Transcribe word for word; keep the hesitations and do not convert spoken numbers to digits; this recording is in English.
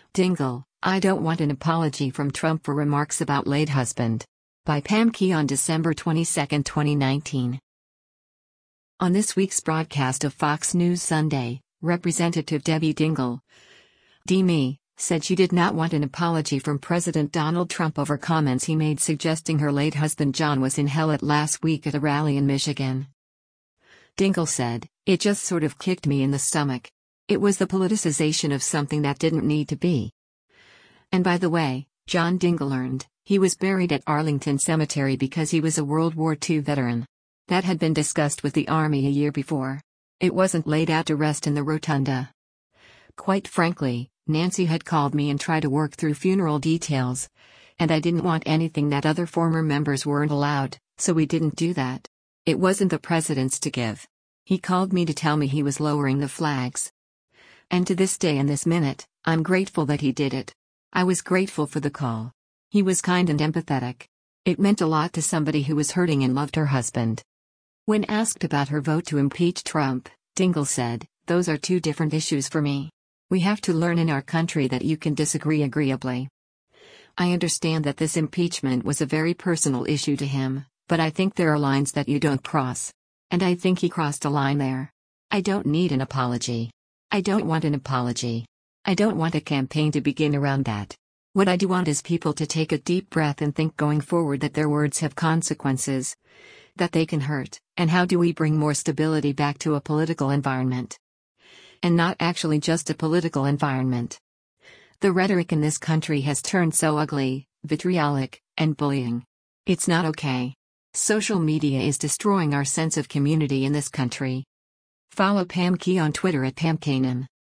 Dingle, I don't want an apology from Trump for remarks about late husband. By Pam Key on December twenty-second, twenty nineteen. On this week's broadcast of Fox News Sunday, Representative Debbie Dingell, D M E, said she did not want an apology from President Donald Trump over comments he made suggesting her late husband John was in hell at last week at a rally in Michigan. Dingell said, "It just sort of kicked me in the stomach. It was the politicization of something that didn't need to be. And by the way, John Dingell earned, he was buried at Arlington Cemetery because he was a World War Two veteran. That had been discussed with the Army a year before. It wasn't laid out to rest in the rotunda. Quite frankly, Nancy had called me and tried to work through funeral details. And I didn't want anything that other former members weren't allowed, so we didn't do that. It wasn't the president's to give. He called me to tell me he was lowering the flags. And to this day and this minute, I'm grateful that he did it. I was grateful for the call. He was kind and empathetic. It meant a lot to somebody who was hurting and loved her husband." When asked about her vote to impeach Trump, Dingell said, "Those are two different issues for me. We have to learn in our country that you can disagree agreeably. I understand that this impeachment was a very personal issue to him, but I think there are lines that you don't cross. And I think he crossed a line there. I don't need an apology. I don't want an apology. I don't want a campaign to begin around that. What I do want is people to take a deep breath and think going forward that their words have consequences, that they can hurt, and how do we bring more stability back to a political environment? And not actually just a political environment. The rhetoric in this country has turned so ugly, vitriolic, and bullying. It's not okay. Social media is destroying our sense of community in this country." Follow Pam Key on Twitter at Pam Kanan.